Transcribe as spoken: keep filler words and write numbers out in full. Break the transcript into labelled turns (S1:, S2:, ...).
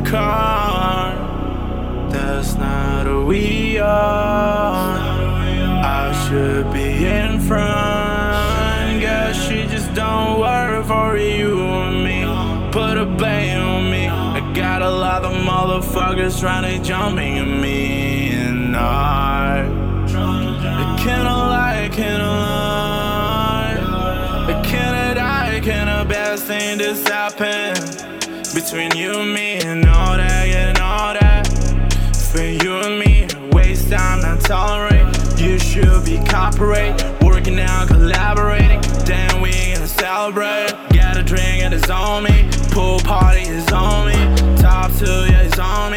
S1: car. That's not who we are. I should be in front. Guess she just don't work for you and me. Put a blame on me. I got a lot of motherfuckers trying to jump in me. And I, I cannot lie, cannot lie. I cannot die, cannot best thing that's happened between you and me and all that, and all that. For you and me, waste time, not tolerate. You should be cooperate, working out, collaborating. Damn, we gonna celebrate. Got a drink and it's on me. Pool party is on me. Top two, yeah, it's on me.